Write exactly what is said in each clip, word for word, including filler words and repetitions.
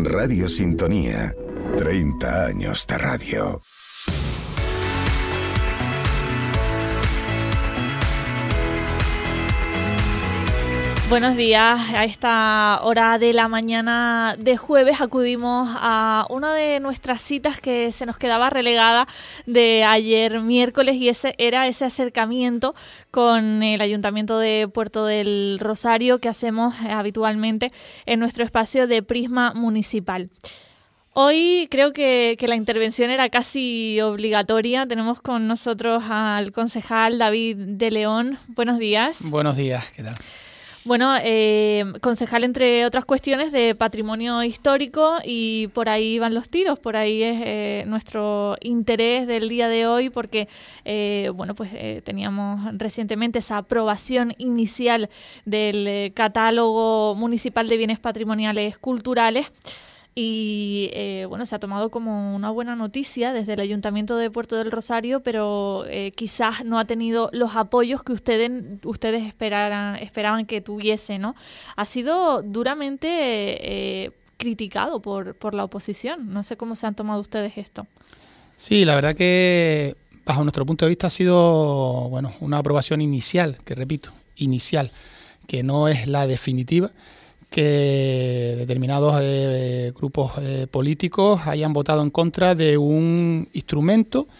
Radio Sintonía, treinta años de radio. Buenos días. A esta hora de la mañana de jueves acudimos a una de nuestras citas que se nos quedaba relegada de ayer miércoles, y ese era ese acercamiento con el Ayuntamiento de Puerto del Rosario que hacemos habitualmente en nuestro espacio de Prisma Municipal. Hoy creo que, que la intervención era casi obligatoria. Tenemos con nosotros al concejal David de León. Buenos días. Buenos días, ¿qué tal? Bueno, eh, concejal, entre otras cuestiones, de patrimonio histórico, y por ahí van los tiros, por ahí es eh, nuestro interés del día de hoy, porque eh, bueno, pues eh, teníamos recientemente esa aprobación inicial del eh, catálogo municipal de bienes patrimoniales culturales. Y eh, bueno, se ha tomado como una buena noticia desde el Ayuntamiento de Puerto del Rosario, pero eh, quizás no ha tenido los apoyos que ustedes ustedes esperaran, esperaban que tuviese, ¿no? Ha sido duramente eh, criticado por, por la oposición. No sé cómo se han tomado ustedes esto. Sí, la verdad que bajo nuestro punto de vista ha sido, bueno, una aprobación inicial, que repito, inicial, que no es la definitiva, que determinados eh, grupos eh, políticos hayan votado en contra de un instrumento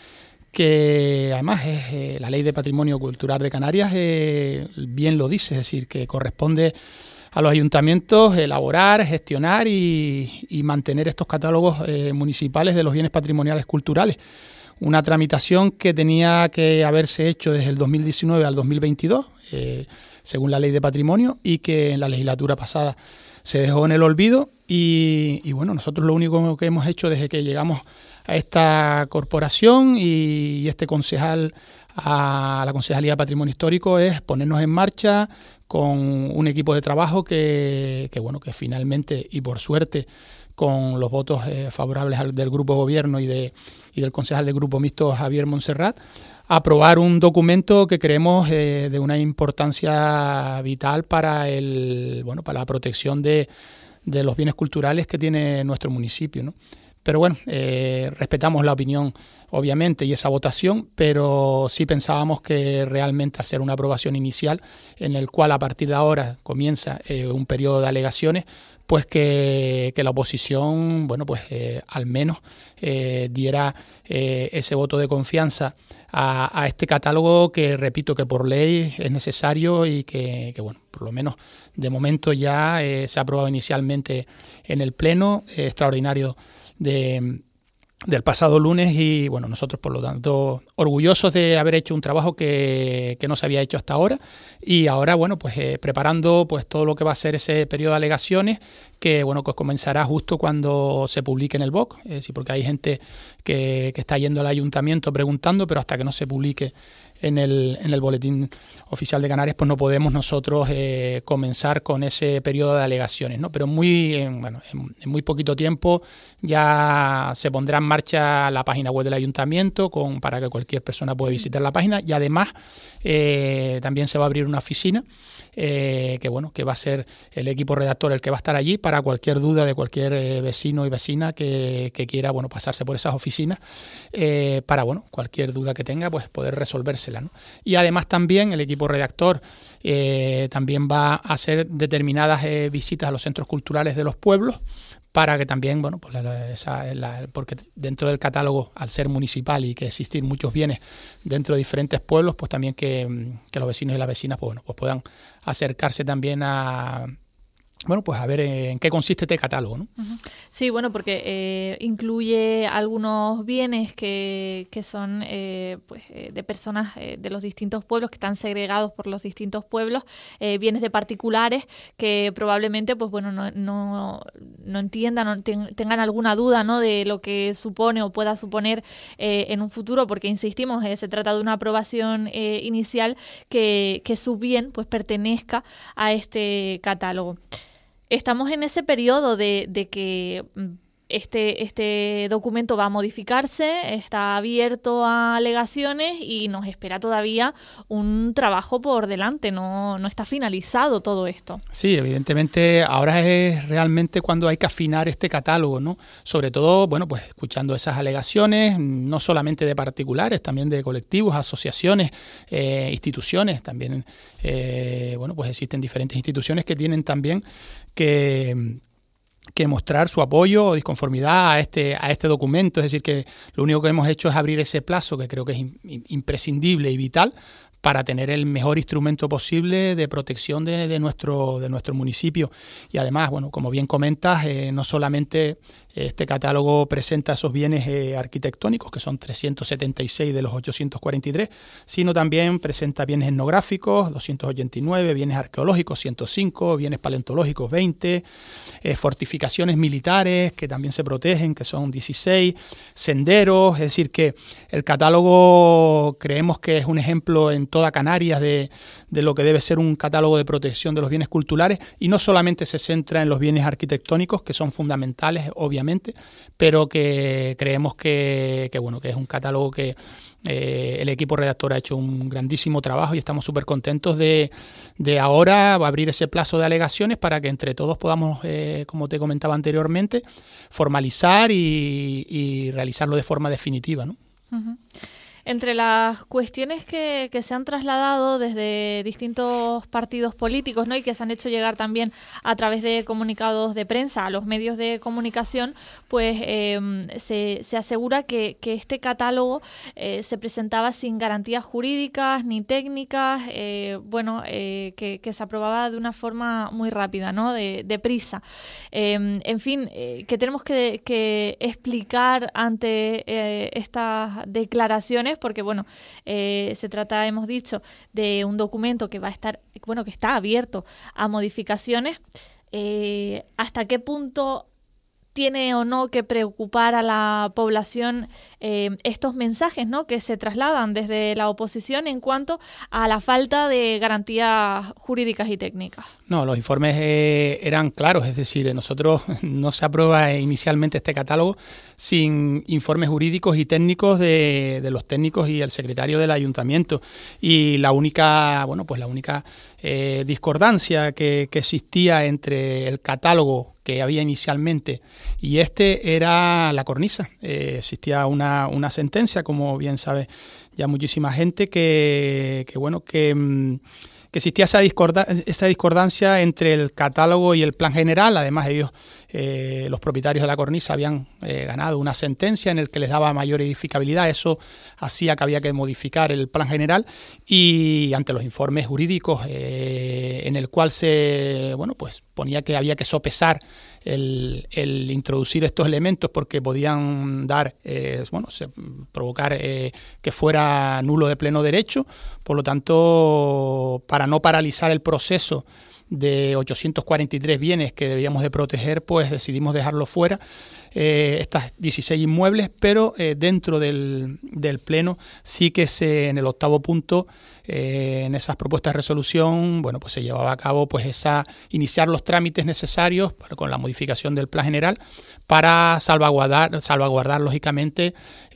que además es eh, la Ley de Patrimonio Cultural de Canarias, eh, bien lo dice, es decir, que corresponde a los ayuntamientos elaborar, gestionar y, y mantener estos catálogos eh, municipales de los bienes patrimoniales culturales. Una tramitación que tenía que haberse hecho desde el dos mil diecinueve al dos mil veintidós, eh, según la Ley de Patrimonio, y que en la legislatura pasada se dejó en el olvido. Y, y bueno, nosotros lo único que hemos hecho desde que llegamos a esta corporación y, y este concejal a la Concejalía de Patrimonio Histórico es ponernos en marcha con un equipo de trabajo que, que bueno, que finalmente y por suerte, con los votos eh, favorables al, del Grupo Gobierno y, de, y del concejal del Grupo Mixto Javier Montserrat, aprobar un documento que creemos eh, de una importancia vital para el bueno para la protección de, de los bienes culturales que tiene nuestro municipio, ¿no? Pero bueno, eh, respetamos la opinión, obviamente, y esa votación, pero sí pensábamos que realmente hacer una aprobación inicial en el cual a partir de ahora comienza eh, un periodo de alegaciones, pues que, que la oposición, bueno, pues eh, al menos eh, diera eh, ese voto de confianza a, a este catálogo que, repito, que por ley es necesario y que, que bueno, por lo menos de momento ya eh, se ha aprobado inicialmente en el pleno eh, extraordinario de del pasado lunes. Y bueno, nosotros por lo tanto orgullosos de haber hecho un trabajo que, que no se había hecho hasta ahora, y ahora bueno pues eh, preparando pues todo lo que va a ser ese periodo de alegaciones que bueno pues comenzará justo cuando se publique en el B O C, es decir, porque hay gente que, que está yendo al ayuntamiento preguntando, pero hasta que no se publique en el, en el boletín oficial de Canarias, pues no podemos nosotros eh, comenzar con ese periodo de alegaciones, ¿no? Pero muy, en, bueno, en, en muy poquito tiempo ya se pondrá en marcha la página web del ayuntamiento con, para que cualquier persona pueda visitar la página, y además eh, también se va a abrir una oficina eh, que bueno que va a ser el equipo redactor el que va a estar allí para cualquier duda de cualquier eh, vecino y vecina que, que quiera bueno pasarse por esas oficinas eh, para bueno cualquier duda que tenga pues poder resolvérsela, ¿no? Y además también el equipo redactor eh, también va a hacer determinadas eh, visitas a los centros culturales de los pueblos, para que también, bueno, pues la, esa, la, porque dentro del catálogo, al ser municipal y que existir muchos bienes dentro de diferentes pueblos, pues también que, que los vecinos y las vecinas pues, bueno, pues puedan acercarse también a, bueno, pues a ver en qué consiste este catálogo, ¿no? Uh-huh. Sí, bueno, porque eh, incluye algunos bienes que, que son eh, pues, eh, de personas eh, de los distintos pueblos, que están segregados por los distintos pueblos, eh, bienes de particulares que probablemente pues bueno no, no, no entiendan, no ten, tengan alguna duda, ¿no?, de lo que supone o pueda suponer eh, en un futuro, porque insistimos, eh, se trata de una aprobación eh, inicial, que, que su bien pues pertenezca a este catálogo. Estamos en ese periodo de, de que este, este documento va a modificarse, está abierto a alegaciones y nos espera todavía un trabajo por delante, no, no está finalizado todo esto. Sí, evidentemente ahora es realmente cuando hay que afinar este catálogo, ¿no? Sobre todo, bueno, pues escuchando esas alegaciones, no solamente de particulares, también de colectivos, asociaciones, eh, instituciones, también, eh, bueno, pues existen diferentes instituciones que tienen también que... que mostrar su apoyo o disconformidad a este, a este documento. Es decir, que lo único que hemos hecho es abrir ese plazo, que creo que es in, imprescindible y vital para tener el mejor instrumento posible de protección de, de, nuestro, de nuestro municipio. Y además, bueno, como bien comentas, eh, no solamente este catálogo presenta esos bienes eh, arquitectónicos, que son trescientos setenta y seis de los ochocientos cuarenta y tres, sino también presenta bienes etnográficos, doscientos ochenta y nueve, bienes arqueológicos, ciento cinco, bienes paleontológicos, veinte, eh, fortificaciones militares, que también se protegen, que son dieciséis, senderos. Es decir, que el catálogo creemos que es un ejemplo en toda Canarias de, de lo que debe ser un catálogo de protección de los bienes culturales, y no solamente se centra en los bienes arquitectónicos, que son fundamentales, obviamente, pero que creemos que, que, bueno, que es un catálogo que eh, el equipo redactor ha hecho un grandísimo trabajo y estamos súper contentos de, de ahora abrir ese plazo de alegaciones para que entre todos podamos, eh, como te comentaba anteriormente, formalizar y, y realizarlo de forma definitiva, ¿no? Uh-huh. Entre las cuestiones que, que se han trasladado desde distintos partidos políticos, ¿no?, y que se han hecho llegar también a través de comunicados de prensa a los medios de comunicación, pues eh, se, se asegura que, que este catálogo eh, se presentaba sin garantías jurídicas ni técnicas, eh, bueno, eh, que, que se aprobaba de una forma muy rápida, ¿no?, de, de prisa. Eh, en fin, eh, que tenemos que, que explicar ante eh, estas declaraciones, porque bueno, eh, se trata, hemos dicho, de un documento que va a estar, bueno, que está abierto a modificaciones. Eh, ¿hasta qué punto tiene o no que preocupar a la población eh, estos mensajes, ¿no?, que se trasladan desde la oposición en cuanto a la falta de garantías jurídicas y técnicas? No, los informes eh, eran claros, es decir, nosotros no se aprueba inicialmente este catálogo sin informes jurídicos y técnicos de, de los técnicos y el secretario del ayuntamiento. Y la única, bueno, pues la única eh, discordancia que, que existía entre el catálogo que había inicialmente y este era la cornisa. Eh, existía una, una sentencia, como bien sabe ya muchísima gente, que, que bueno, que... que existía esa, discorda esa discordancia entre el catálogo y el plan general. Además, ellos, eh, los propietarios de la cornisa, habían eh, ganado una sentencia en el que les daba mayor edificabilidad. Eso hacía que había que modificar el plan general, y ante los informes jurídicos eh, en el cual se, bueno, pues ponía que había que sopesar el, el introducir estos elementos porque podían dar, eh, bueno, se, provocar eh, que fuera nulo de pleno derecho. Por lo tanto, para no paralizar el proceso de ochocientos cuarenta y tres bienes que debíamos de proteger, pues decidimos dejarlo fuera, eh, estas dieciséis inmuebles, pero eh, dentro del, del pleno sí que se, en el octavo punto, eh, en esas propuestas de resolución, bueno, pues se llevaba a cabo pues esa, iniciar los trámites necesarios para, con la modificación del plan general, para salvaguardar, salvaguardar lógicamente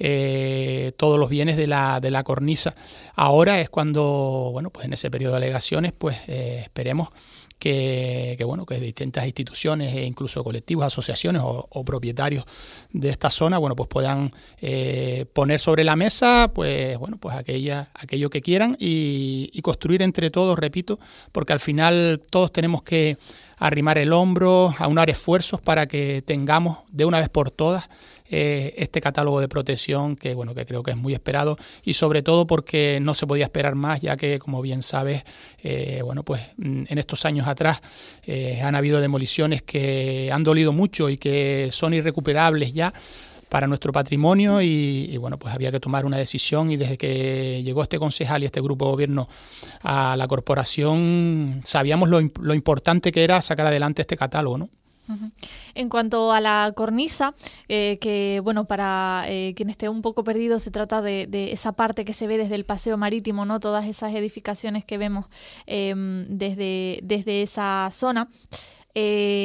eh, todos los bienes de la, de la cornisa. Ahora es cuando, bueno, pues en ese periodo de alegaciones, pues eh, esperemos Que, que bueno, que distintas instituciones e incluso colectivos, asociaciones o, o propietarios de esta zona, bueno, pues puedan eh, poner sobre la mesa, pues bueno, pues aquella, aquello que quieran y, y construir entre todos, repito, porque al final todos tenemos que arrimar el hombro, aunar esfuerzos para que tengamos de una vez por todas eh, este catálogo de protección que, bueno, que creo que es muy esperado, y sobre todo porque no se podía esperar más, ya que, como bien sabes, eh, bueno, pues en estos años atrás eh, han habido demoliciones que han dolido mucho y que son irrecuperables ya para nuestro patrimonio, y, y bueno, pues había que tomar una decisión, y desde que llegó este concejal y este grupo de gobierno a la corporación sabíamos lo, lo importante que era sacar adelante este catálogo, ¿no? Uh-huh. En cuanto a la cornisa, eh, que bueno, para eh, quien esté un poco perdido, se trata de, de esa parte que se ve desde el paseo marítimo, ¿no? Todas esas edificaciones que vemos eh, desde, desde esa zona. Eh,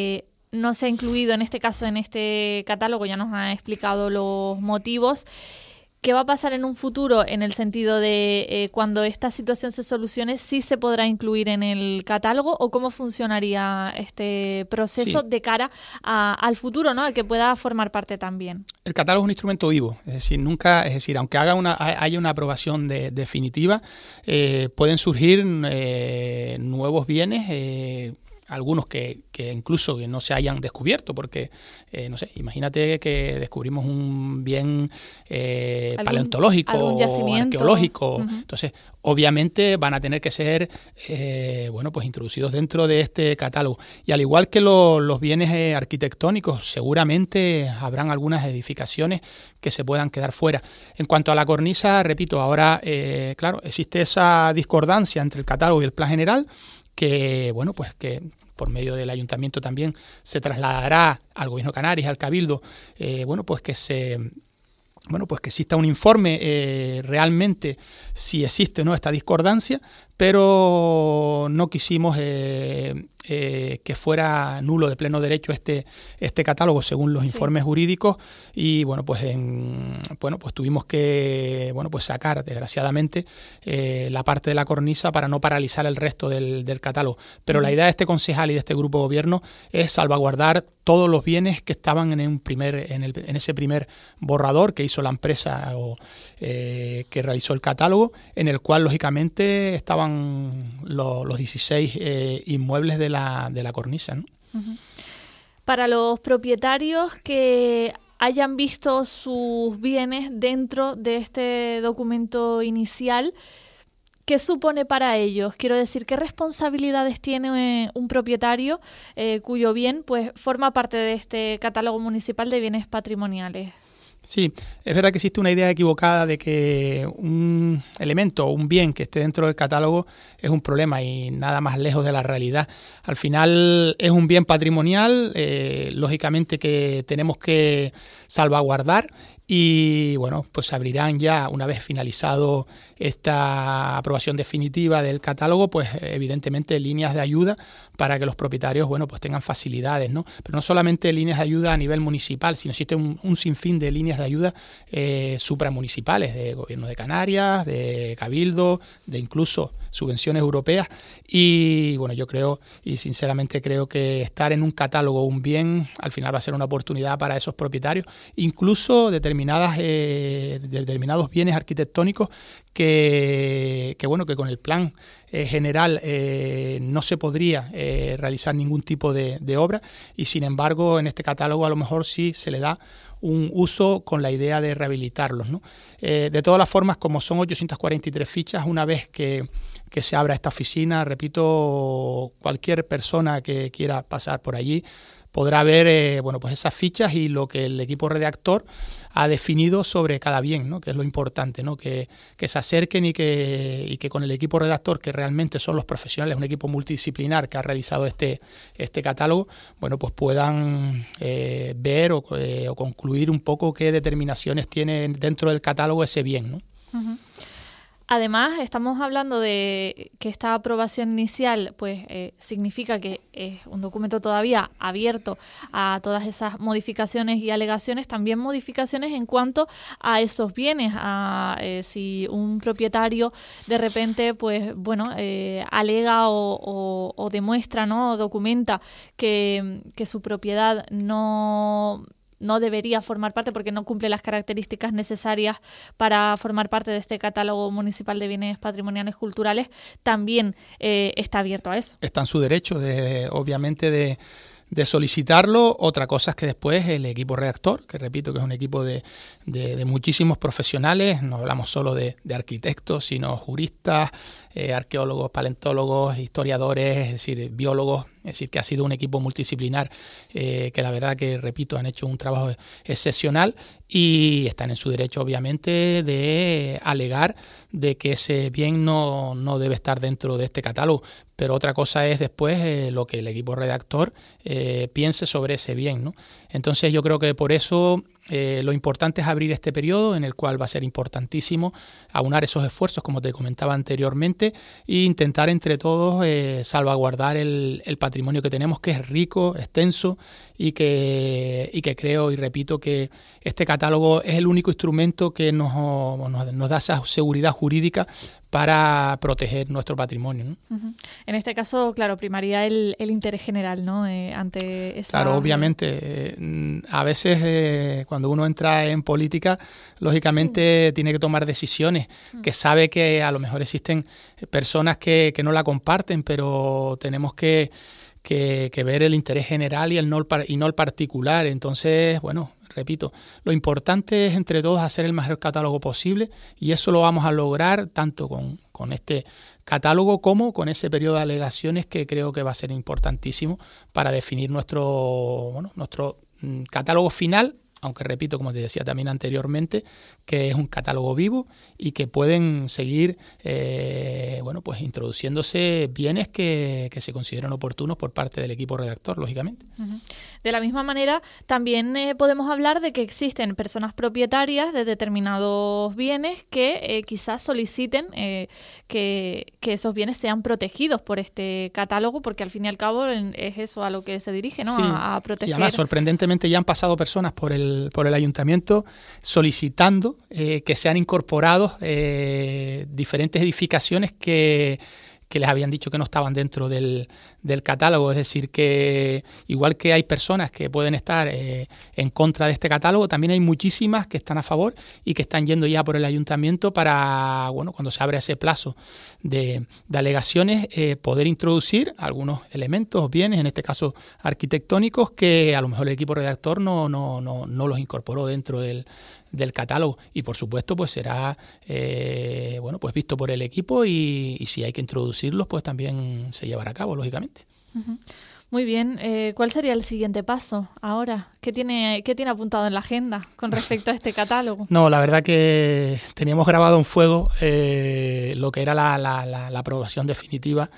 no se ha incluido en este caso en este catálogo, ya nos ha explicado los motivos. ¿Qué va a pasar en un futuro en el sentido de eh, cuando esta situación se solucione, sí se podrá incluir en el catálogo o cómo funcionaría este proceso sí. de cara a, al futuro, ¿no? A que pueda formar parte también? El catálogo es un instrumento vivo, es decir, nunca, es decir, aunque haga una, haya una aprobación de, definitiva, eh, pueden surgir eh, nuevos bienes. Eh, algunos que, que incluso que no se hayan descubierto, porque, eh, no sé, imagínate que descubrimos un bien eh, ¿Algún, paleontológico o arqueológico. Uh-huh. Entonces, obviamente van a tener que ser, eh, bueno, pues introducidos dentro de este catálogo. Y al igual que lo, los bienes eh, arquitectónicos, seguramente habrán algunas edificaciones que se puedan quedar fuera. En cuanto a la cornisa, repito, ahora, eh, claro, existe esa discordancia entre el catálogo y el plan general, que, bueno, pues que por medio del ayuntamiento también se trasladará al Gobierno de Canarias, al Cabildo, eh, bueno, pues que se... Bueno, pues que exista un informe eh, realmente si existe o no esta discordancia, pero no quisimos eh, eh, que fuera nulo de pleno derecho este este catálogo según los sí. informes jurídicos y bueno pues en, bueno pues tuvimos que bueno pues sacar desgraciadamente eh, la parte de la cornisa para no paralizar el resto del, del catálogo. Pero uh-huh. la idea de este concejal y de este grupo de gobierno es salvaguardar todos los bienes que estaban en un primer en, el, en ese primer borrador que hizo la empresa o, eh, que realizó el catálogo, en el cual lógicamente estaban los, los dieciséis eh, inmuebles de la, de la cornisa, ¿no? Uh-huh. Para los propietarios que hayan visto sus bienes dentro de este documento inicial, ¿qué supone para ellos? Quiero decir, ¿qué responsabilidades tiene eh, un propietario eh, cuyo bien pues forma parte de este catálogo municipal de bienes patrimoniales? Sí, es verdad que existe una idea equivocada de que un elemento o un bien que esté dentro del catálogo es un problema y nada más lejos de la realidad. Al final es un bien patrimonial, eh, lógicamente que tenemos que salvaguardar y bueno, pues se abrirán ya una vez finalizado esta aprobación definitiva del catálogo, pues evidentemente líneas de ayuda para que los propietarios, bueno, pues tengan facilidades, ¿no? Pero no solamente líneas de ayuda a nivel municipal, sino existe un, un sinfín de líneas de ayuda eh, supramunicipales, de Gobierno de Canarias, de Cabildo, de incluso subvenciones europeas y bueno, yo creo y sinceramente creo que estar en un catálogo un bien al final va a ser una oportunidad para esos propietarios, incluso determinadas eh, determinados bienes arquitectónicos que, que bueno que con el plan eh, general eh, no se podría eh, realizar ningún tipo de, de obra y sin embargo en este catálogo a lo mejor sí se le da un uso con la idea de rehabilitarlos, ¿no? Eh, de todas las formas, como son ochocientas cuarenta y tres fichas, una vez que, que se abra esta oficina, repito, cualquier persona que quiera pasar por allí podrá ver eh, bueno, pues esas fichas y lo que el equipo redactor ha definido sobre cada bien, ¿no? Que es lo importante, ¿no? Que, que se acerquen y que, y que con el equipo redactor, que realmente son los profesionales, un equipo multidisciplinar que ha realizado este, este catálogo, bueno, pues puedan eh, ver o, eh, o concluir un poco qué determinaciones tiene dentro del catálogo ese bien, ¿no? Uh-huh. Además, estamos hablando de que esta aprobación inicial pues eh, significa que es un documento todavía abierto a todas esas modificaciones y alegaciones, también modificaciones en cuanto a esos bienes, a eh, si un propietario de repente pues bueno eh, alega o, o, o demuestra, ¿no? O documenta que, que su propiedad no... no debería formar parte porque no cumple las características necesarias para formar parte de este catálogo municipal de bienes patrimoniales culturales, también eh, está abierto a eso. Está en su derecho, de, obviamente, de, de solicitarlo. Otra cosa es que después el equipo redactor, que repito que es un equipo de, de, de muchísimos profesionales, no hablamos solo de, de arquitectos, sino juristas, eh, arqueólogos, paleontólogos, historiadores, es decir, biólogos, es decir, que ha sido un equipo multidisciplinar eh, que la verdad que, repito, han hecho un trabajo excepcional y están en su derecho, obviamente, de alegar de que ese bien no, no debe estar dentro de este catálogo. Pero otra cosa es después eh, lo que el equipo redactor eh, piense sobre ese bien, ¿no? Entonces yo creo que por eso Eh, lo importante es abrir este periodo en el cual va a ser importantísimo aunar esos esfuerzos, como te comentaba anteriormente, e intentar entre todos eh, salvaguardar el, el patrimonio que tenemos, que es rico, extenso, y que, y que creo y repito que este catálogo es el único instrumento que nos, nos, nos da esa seguridad jurídica para proteger nuestro patrimonio, ¿no? Uh-huh. En este caso, claro, primaría el, el interés general, ¿no? Eh, ante esa... Claro, obviamente. Eh, a veces eh, cuando uno entra en política, lógicamente uh-huh. tiene que tomar decisiones, uh-huh. que sabe que a lo mejor existen personas que, que no la comparten, pero tenemos que, que, que ver el interés general y, el no, y no el particular. Entonces, bueno... Repito, lo importante es entre todos hacer el mejor catálogo posible y eso lo vamos a lograr tanto con, con este catálogo como con ese periodo de alegaciones que creo que va a ser importantísimo para definir nuestro, bueno, nuestro mm, catálogo final, aunque repito, como te decía también anteriormente, que es un catálogo vivo y que pueden seguir eh, bueno, pues introduciéndose bienes que, que se consideran oportunos por parte del equipo redactor, lógicamente. Uh-huh. De la misma manera, también eh, podemos hablar de que existen personas propietarias de determinados bienes que eh, quizás soliciten eh, que, que esos bienes sean protegidos por este catálogo, porque al fin y al cabo es eso a lo que se dirige, ¿no? Sí. A, a proteger. Y además, sorprendentemente, ya han pasado personas por el, por el ayuntamiento solicitando eh, que sean incorporados eh, diferentes edificaciones que... que les habían dicho que no estaban dentro del, del catálogo. Es decir, que igual que hay personas que pueden estar eh, en contra de este catálogo, también hay muchísimas que están a favor y que están yendo ya por el ayuntamiento para, bueno, cuando se abre ese plazo de, de alegaciones, eh, poder introducir algunos elementos, bienes, en este caso arquitectónicos, que a lo mejor el equipo redactor no, no, no, no los incorporó dentro del del catálogo y por supuesto pues será eh, bueno pues visto por el equipo y, y si hay que introducirlos pues también se llevará a cabo lógicamente. Uh-huh. Muy bien, eh, ¿cuál sería el siguiente paso ahora? ¿Qué tiene, qué tiene apuntado en la agenda con respecto a este catálogo? No, la verdad que teníamos grabado en fuego eh, lo que era la, la, la, la aprobación definitiva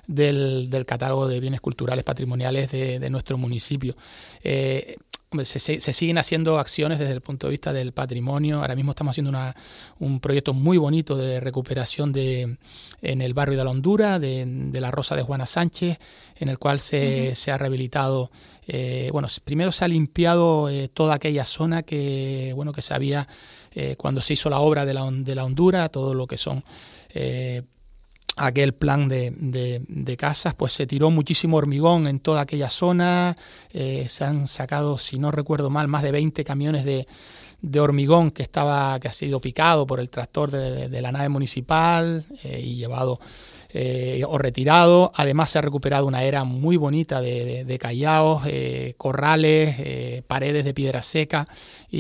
del, del catálogo de bienes culturales patrimoniales de, de nuestro municipio. Eh, Se, se siguen haciendo acciones desde el punto de vista del patrimonio. Ahora mismo estamos haciendo una, un proyecto muy bonito de recuperación de, en el barrio de la Hondura, de, de la Rosa de Juana Sánchez, en el cual se, uh-huh. se ha rehabilitado, eh, bueno, primero se ha limpiado eh, toda aquella zona que, bueno, que se había, eh, cuando se hizo la obra de la, de la Hondura, todo lo que son... Eh, aquel plan de, de, de casas, pues se tiró muchísimo hormigón en toda aquella zona, eh, se han sacado, si no recuerdo mal, más de veinte camiones de, de hormigón que estaba que ha sido picado por el tractor de, de, de la nave municipal eh, y llevado eh, o retirado. Además se ha recuperado una era muy bonita de, de, de callaos, eh, corrales, eh, paredes de piedra seca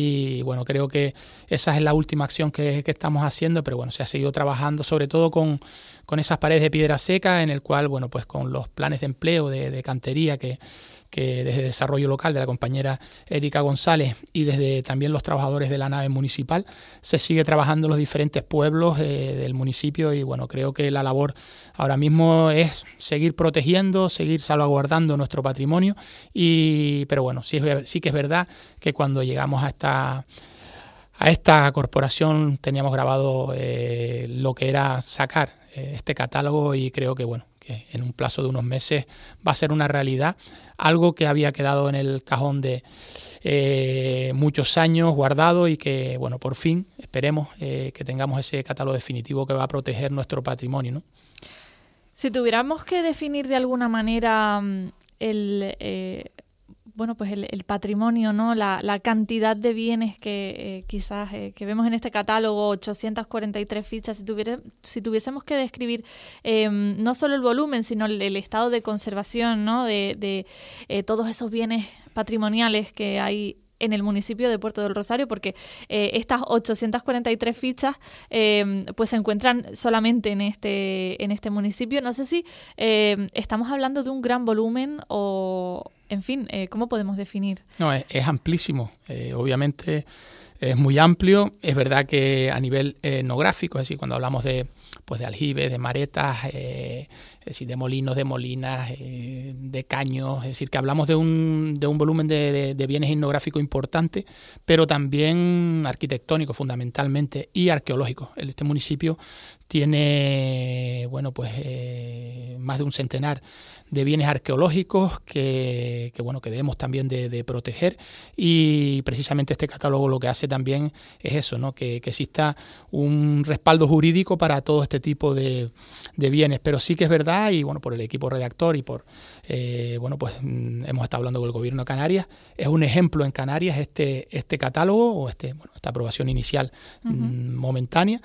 y bueno, creo que esa es la última acción que, que estamos haciendo, pero bueno, se ha seguido trabajando sobre todo con con esas paredes de piedra seca, en el cual, bueno, pues con los planes de empleo de, de cantería que, que desde Desarrollo Local de la compañera Erika González y desde también los trabajadores de la nave municipal, se sigue trabajando en los diferentes pueblos eh, del municipio y, bueno, creo que la labor ahora mismo es seguir protegiendo, seguir salvaguardando nuestro patrimonio, y pero bueno, sí, es, sí que es verdad que cuando llegamos a esta... A esta corporación teníamos grabado eh, lo que era sacar eh, este catálogo y creo que bueno que en un plazo de unos meses va a ser una realidad, algo que había quedado en el cajón de eh, muchos años guardado y que bueno por fin esperemos eh, que tengamos ese catálogo definitivo que va a proteger nuestro patrimonio, ¿no? Si tuviéramos que definir de alguna manera el... Eh bueno, pues el, el patrimonio, ¿no? La, la cantidad de bienes que eh, quizás eh, que vemos en este catálogo, ochocientas cuarenta y tres fichas, si, tuviera, si tuviésemos que describir eh, no solo el volumen, sino el, el estado de conservación, ¿no? De, de eh, todos esos bienes patrimoniales que hay en el municipio de Puerto del Rosario, porque eh, estas ochocientas cuarenta y tres fichas eh, pues se encuentran solamente en este en este municipio. No sé si eh, estamos hablando de un gran volumen o, en fin, eh, ¿cómo podemos definir? No, es, es amplísimo. Eh, obviamente es muy amplio. Es verdad que a nivel etnográfico, es decir, cuando hablamos de pues de aljibes, de maretas, eh, es decir, de molinos, de molinas, eh, de caños, es decir, que hablamos de un, de un volumen de, de, de bienes etnográficos importante, pero también arquitectónico fundamentalmente y arqueológico. Este municipio tiene, bueno, pues eh, más de un centenar de bienes arqueológicos que, que bueno que debemos también de, de proteger, y precisamente este catálogo lo que hace también es eso, ¿no? que, que exista un respaldo jurídico para todo este tipo de, de bienes. Pero sí que es verdad, y bueno, por el equipo redactor y por eh, bueno pues hemos estado hablando con el gobierno de Canarias, es un ejemplo en Canarias este este catálogo o este bueno esta aprobación inicial uh-huh. momentánea.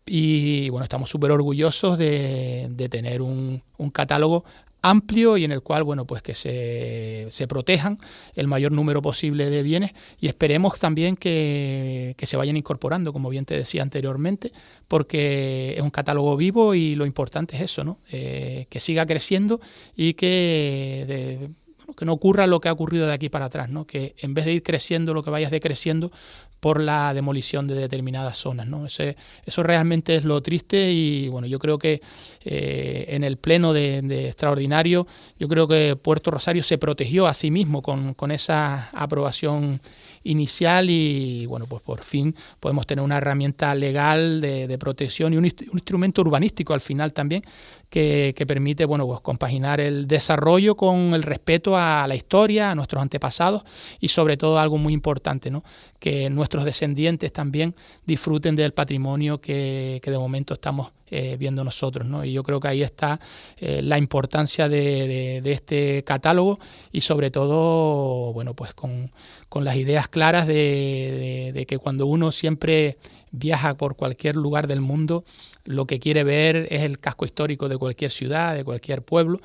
Y bueno, estamos súper orgullosos de, de tener un, un catálogo amplio y en el cual, bueno, pues que se, se protejan el mayor número posible de bienes, y esperemos también que, que se vayan incorporando, como bien te decía anteriormente, porque es un catálogo vivo y lo importante es eso, ¿no? Eh, que siga creciendo y que... De, que no ocurra lo que ha ocurrido de aquí para atrás, ¿no? Que en vez de ir creciendo, lo que vayas decreciendo por la demolición de determinadas zonas, ¿no? Ese, eso realmente es lo triste, y bueno, yo creo que eh, en el pleno de, de extraordinario, yo creo que Puerto Rosario se protegió a sí mismo con, con esa aprobación inicial, y bueno, pues por fin podemos tener una herramienta legal de, de protección y un, un instrumento urbanístico al final también que, que permite, bueno, pues compaginar el desarrollo con el respeto a la historia, a nuestros antepasados, y sobre todo algo muy importante, ¿no? Que nuestros descendientes también disfruten del patrimonio que, que de momento estamos eh, viendo nosotros, ¿no? Y yo creo que ahí está eh, la importancia de, de, de este catálogo, y sobre todo, bueno, pues con, con las ideas claras de, de, de que cuando uno siempre viaja por cualquier lugar del mundo, lo que quiere ver es el casco histórico de cualquier ciudad, de cualquier pueblo,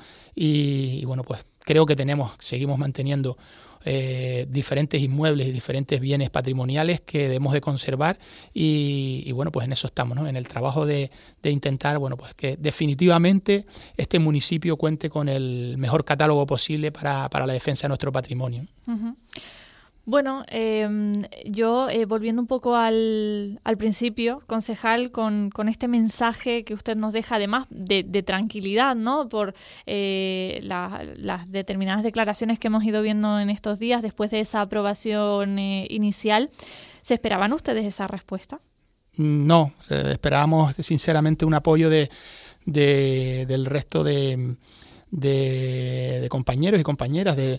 y, y bueno, pues creo que tenemos, seguimos manteniendo Eh, diferentes inmuebles y diferentes bienes patrimoniales que debemos de conservar, y, y bueno, pues en eso estamos, ¿no? En el trabajo de, de intentar, bueno, pues que definitivamente este municipio cuente con el mejor catálogo posible para, para la defensa de nuestro patrimonio. Uh-huh. Bueno, eh, yo eh, volviendo un poco al, al principio, concejal, con, con este mensaje que usted nos deja, además de, de tranquilidad, ¿no? Por eh, la, las determinadas declaraciones que hemos ido viendo en estos días después de esa aprobación eh, inicial, ¿se esperaban ustedes esa respuesta? No, esperábamos sinceramente un apoyo de, de, del resto de, de, de compañeros y compañeras de,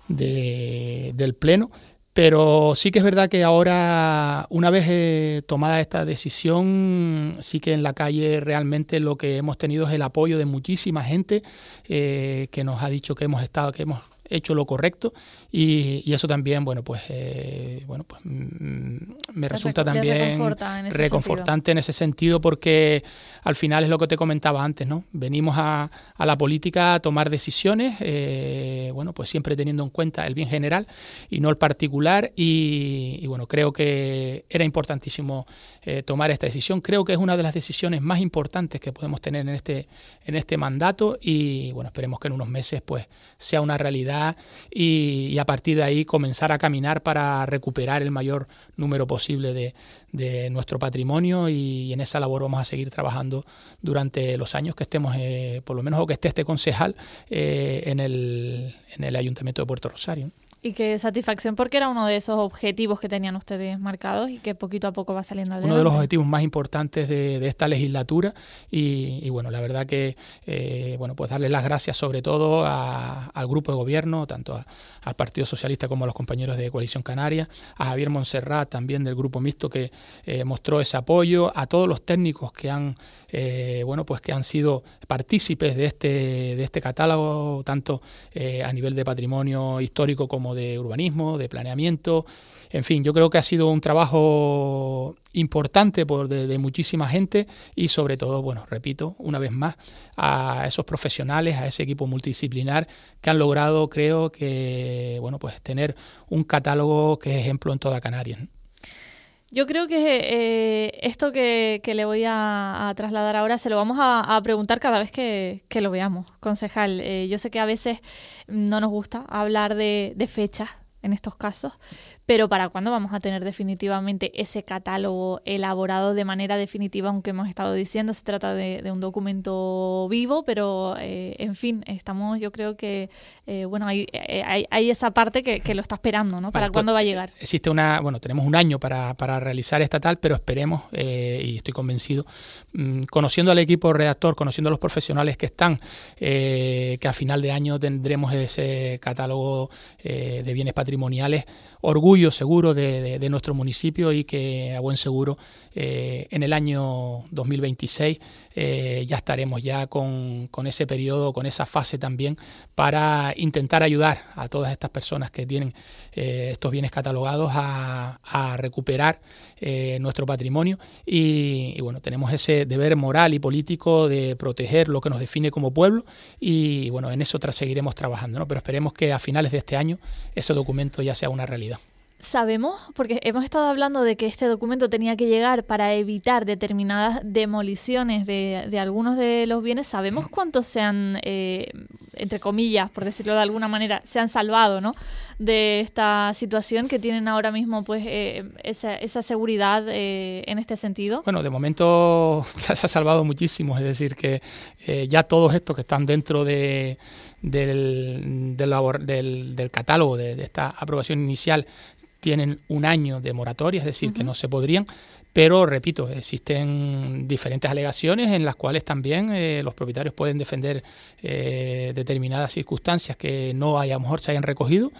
de, del Pleno. Pero sí que es verdad que ahora, una vez eh, tomada esta decisión, sí que en la calle realmente lo que hemos tenido es el apoyo de muchísima gente eh, que nos ha dicho que hemos estado, que hemos hecho lo correcto, y, y eso también, bueno, pues eh, bueno, pues mm, me resulta también en reconfortante sentido. En ese sentido, porque al final es lo que te comentaba antes, ¿no? Venimos a, a la política a tomar decisiones, eh, bueno, pues siempre teniendo en cuenta el bien general y no el particular, y, y bueno, creo que era importantísimo eh, tomar esta decisión. Creo que es una de las decisiones más importantes que podemos tener en este, en este mandato, y bueno, esperemos que en unos meses pues sea una realidad, y, y a partir de ahí comenzar a caminar para recuperar el mayor número posible de, de nuestro patrimonio, y, y en esa labor vamos a seguir trabajando durante los años que estemos, eh, por lo menos o que esté este concejal eh, en, el, en el Ayuntamiento de Puerto Rosario. Y qué satisfacción, porque era uno de esos objetivos que tenían ustedes marcados y que poquito a poco va saliendo adelante. Uno de los objetivos más importantes de, de esta legislatura, y, y bueno, la verdad que eh, bueno, pues darles las gracias sobre todo a, al grupo de gobierno, tanto a, al Partido Socialista como a los compañeros de Coalición Canaria, a Javier Montserrat también del Grupo Mixto, que eh, mostró ese apoyo, a todos los técnicos que han eh, bueno, pues que han sido partícipes de este, de este catálogo, tanto eh, a nivel de patrimonio histórico como de urbanismo, de planeamiento. En fin, yo creo que ha sido un trabajo importante por de, de muchísima gente, y sobre todo, bueno, repito, una vez más, a esos profesionales, a ese equipo multidisciplinar que han logrado, creo que, bueno, pues tener un catálogo que es ejemplo en toda Canarias, ¿no? Yo creo que eh, esto que, que le voy a, a trasladar ahora se lo vamos a, a preguntar cada vez que, que lo veamos, concejal. Eh, yo sé que a veces no nos gusta hablar de, de fechas en estos casos, pero ¿para cuándo vamos a tener definitivamente ese catálogo elaborado de manera definitiva? Aunque hemos estado diciendo, se trata de, de un documento vivo, pero eh, en fin, estamos, yo creo que, eh, bueno, hay, hay, hay esa parte que, que lo está esperando, ¿no? ¿Para vale, cuándo pues, va a llegar? Existe una, bueno, tenemos un año para, para realizar esta tal, pero esperemos, eh, y estoy convencido, mmm, conociendo al equipo redactor, conociendo a los profesionales que están, eh, que a final de año tendremos ese catálogo eh, de bienes patrimoniales, orgullo seguro de, de, de nuestro municipio, y que a buen seguro eh, en el año dos mil veintiséis eh, ya estaremos ya con, con ese periodo, con esa fase también, para intentar ayudar a todas estas personas que tienen eh, estos bienes catalogados a, a recuperar eh, nuestro patrimonio, y, y bueno, tenemos ese deber moral y político de proteger lo que nos define como pueblo, y bueno, en eso tras seguiremos trabajando, ¿no? Pero esperemos que a finales de este año ese documento ya sea una realidad. Sabemos, porque hemos estado hablando de que este documento tenía que llegar para evitar determinadas demoliciones de, de algunos de los bienes. ¿Sabemos cuántos se han, eh, entre comillas, por decirlo de alguna manera, se han salvado, ¿no?, de esta situación, que tienen ahora mismo pues eh, esa, esa seguridad eh, en este sentido? Bueno, de momento se ha salvado muchísimo, es decir, que eh, ya todos estos que están dentro de, del, del, del, del catálogo de, de esta aprobación inicial tienen un año de moratoria, es decir, uh-huh. que no se podrían, pero repito, existen diferentes alegaciones en las cuales también eh, los propietarios pueden defender eh, determinadas circunstancias que no hay, a lo mejor se hayan recogido,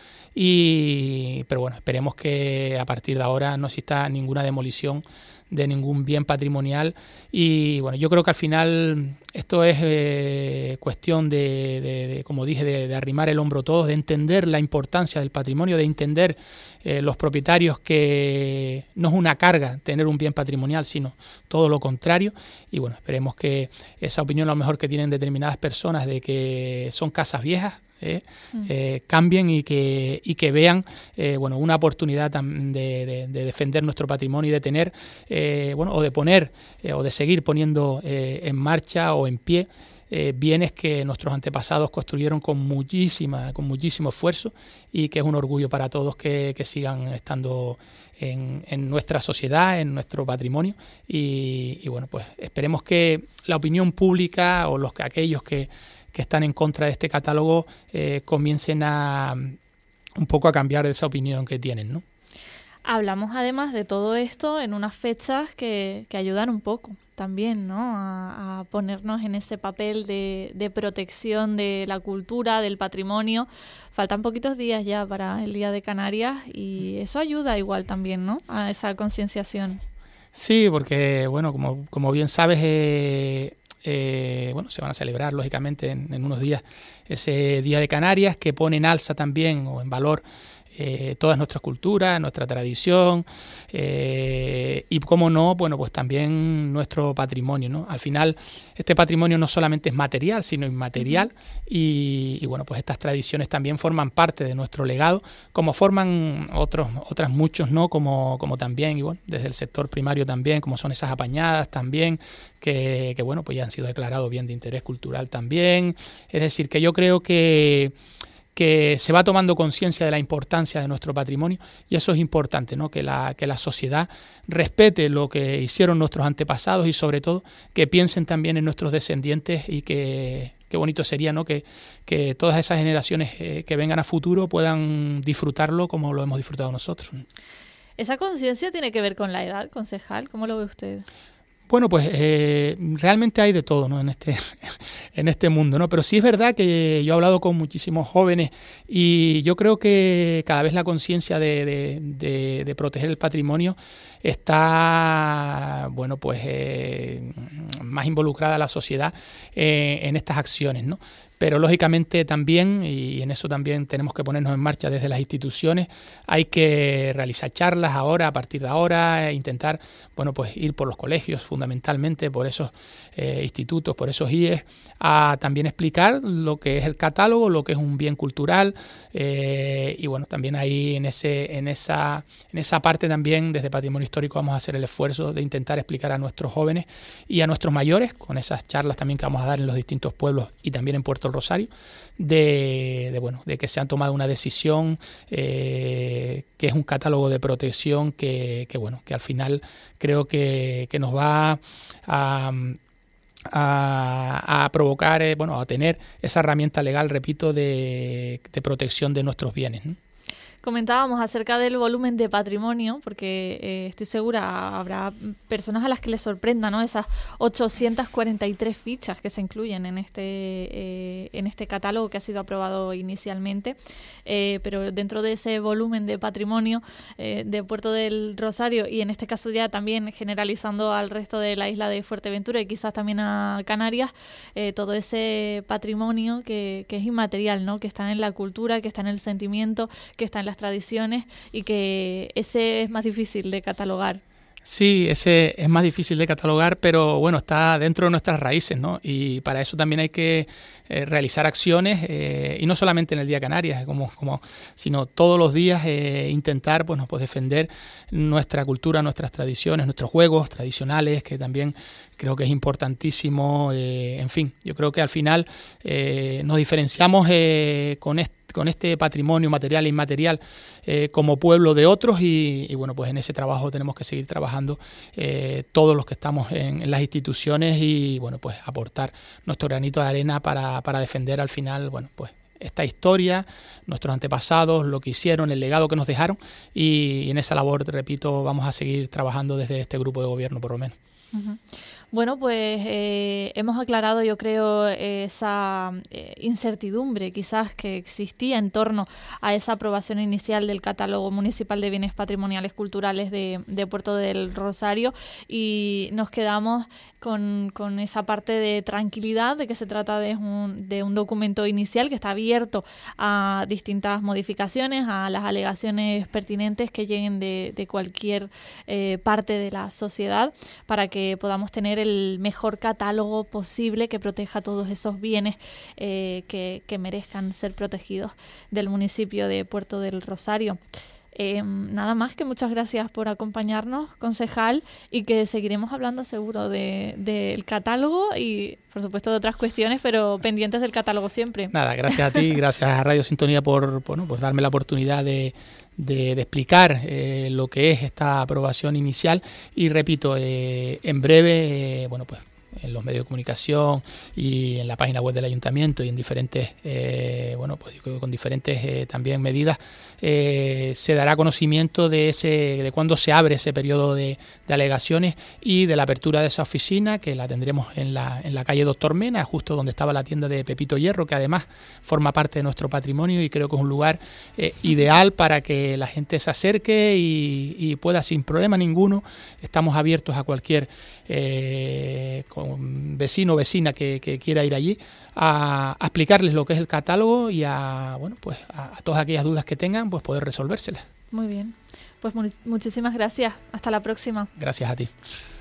y pero bueno, esperemos que a partir de ahora no exista ninguna demolición de ningún bien patrimonial. Y bueno, yo creo que al final esto es eh, cuestión de, de, de, como dije, de, de arrimar el hombro todos, de entender la importancia del patrimonio, de entender eh, los propietarios que no es una carga tener un bien patrimonial, sino todo lo contrario. Y bueno, esperemos que esa opinión, a lo mejor que tienen determinadas personas de que son casas viejas, Eh, eh, cambien y que y que vean eh, bueno, una oportunidad de, de, de defender nuestro patrimonio y de tener eh, bueno, o de poner eh, o de seguir poniendo eh, en marcha o en pie eh, bienes que nuestros antepasados construyeron con muchísima con muchísimo esfuerzo, y que es un orgullo para todos que, que sigan estando en, en nuestra sociedad, en nuestro patrimonio. Y, y bueno, pues esperemos que la opinión pública o los aquellos que que están en contra de este catálogo eh, comiencen a un poco a cambiar esa opinión que tienen, ¿no? Hablamos además de todo esto en unas fechas que, que ayudan un poco también, ¿no?, a, a ponernos en ese papel de, de protección de la cultura, del patrimonio. Faltan poquitos días ya para el Día de Canarias, y eso ayuda igual también, ¿no?, a esa concienciación. Sí, porque bueno, como, como bien sabes, eh, Eh, bueno, se van a celebrar lógicamente en, en unos días ese Día de Canarias, que pone en alza también o en valor eh, todas nuestras culturas, nuestra tradición, eh, y cómo no, bueno, pues también nuestro patrimonio, ¿no? Al final este patrimonio no solamente es material, sino inmaterial, y, y bueno, pues estas tradiciones también forman parte de nuestro legado, como forman otros, otras muchos, ¿no? Como, como también, y bueno, desde el sector primario también, como son esas apañadas también, que, que bueno, pues ya han sido declarados bien de interés cultural también. Es decir, que yo creo que que se va tomando conciencia de la importancia de nuestro patrimonio, y eso es importante, ¿no?, que la, que la sociedad respete lo que hicieron nuestros antepasados, y sobre todo que piensen también en nuestros descendientes, y que qué bonito sería, ¿no?, que, que todas esas generaciones eh, que vengan a futuro puedan disfrutarlo como lo hemos disfrutado nosotros. ¿Esa conciencia tiene que ver con la edad, concejal? ¿Cómo lo ve usted? Bueno, pues eh, realmente hay de todo, ¿no?, en este en este mundo, ¿no? Pero sí es verdad que yo he hablado con muchísimos jóvenes, y yo creo que cada vez la conciencia de, de, de, de proteger el patrimonio está, bueno, pues eh, más involucrada la sociedad eh, en estas acciones, ¿no? Pero lógicamente también, y en eso también tenemos que ponernos en marcha desde las instituciones, hay que realizar charlas ahora, a partir de ahora, e intentar, bueno, pues ir por los colegios fundamentalmente, por esos eh, institutos, por esos I E S, a también explicar lo que es el catálogo, lo que es un bien cultural, eh, y bueno, también ahí en ese, en esa, en esa parte también desde Patrimonio Histórico vamos a hacer el esfuerzo de intentar explicar a nuestros jóvenes y a nuestros mayores, con esas charlas también que vamos a dar en los distintos pueblos y también en Puerto del Rosario, de, de bueno, de que se han tomado una decisión eh, que es un catálogo de protección que, que bueno, que al final creo que, que nos va a A, a provocar, eh, bueno, a tener esa herramienta legal, repito, de, de protección de nuestros bienes, ¿no? Comentábamos acerca del volumen de patrimonio, porque eh, estoy segura habrá personas a las que les sorprenda, ¿no? Esas ochocientas cuarenta y tres fichas que se incluyen en este eh, en este catálogo que ha sido aprobado inicialmente, eh, pero dentro de ese volumen de patrimonio eh, de Puerto del Rosario, y en este caso ya también generalizando al resto de la isla de Fuerteventura y quizás también a Canarias, eh, todo ese patrimonio que, que es inmaterial, ¿no? Que está en la cultura, que está en el sentimiento, que está en la las tradiciones, y que ese es más difícil de catalogar. Sí, ese es más difícil de catalogar, pero bueno, está dentro de nuestras raíces, ¿no? Y para eso también hay que eh, realizar acciones, eh, y no solamente en el Día Canarias, como, como, sino todos los días eh, intentar pues, pues defender nuestra cultura, nuestras tradiciones, nuestros juegos tradicionales, que también creo que es importantísimo. Eh, en fin, yo creo que al final eh, nos diferenciamos eh, con este con este patrimonio material e inmaterial eh, como pueblo de otros, y, y bueno, pues en ese trabajo tenemos que seguir trabajando eh, todos los que estamos en, en las instituciones, y bueno, pues aportar nuestro granito de arena para, para defender al final, bueno, pues esta historia, nuestros antepasados, lo que hicieron, el legado que nos dejaron, y, y en esa labor, repito, vamos a seguir trabajando desde este grupo de gobierno, por lo menos. Uh-huh. Bueno, pues eh, hemos aclarado, yo creo, esa eh, incertidumbre quizás que existía en torno a esa aprobación inicial del Catálogo Municipal de Bienes Patrimoniales Culturales de, de Puerto del Rosario, y nos quedamos con, con esa parte de tranquilidad de que se trata de un, de un documento inicial que está abierto a distintas modificaciones, a las alegaciones pertinentes que lleguen de, de cualquier eh, parte de la sociedad, para que podamos tener el mejor catálogo posible que proteja todos esos bienes eh, que, que merezcan ser protegidos del municipio de Puerto del Rosario. Eh, nada más, que muchas gracias por acompañarnos, concejal, y que seguiremos hablando seguro de, del catálogo y por supuesto de otras cuestiones, pero pendientes del catálogo siempre. Nada, gracias a ti, gracias a Radio Sintonía por, bueno, por darme la oportunidad de, de, de explicar eh, lo que es esta aprobación inicial, y repito, eh, en breve, eh, bueno, pues en los medios de comunicación y en la página web del ayuntamiento y en diferentes, eh, bueno, pues con diferentes eh, también medidas, eh, se dará conocimiento de ese, de cuándo se abre ese periodo de, de alegaciones y de la apertura de esa oficina, que la tendremos en la, en la calle Doctor Mena, justo donde estaba la tienda de Pepito Hierro, que además forma parte de nuestro patrimonio, y creo que es un lugar eh, ideal para que la gente se acerque y, y pueda, sin problema ninguno, estamos abiertos a cualquier eh, con vecino o vecina que, que quiera ir allí a, a explicarles lo que es el catálogo, y a, bueno, pues a, a todas aquellas dudas que tengan, pues poder resolvérselas. Muy bien, pues mu- muchísimas gracias, hasta la próxima. Gracias a ti.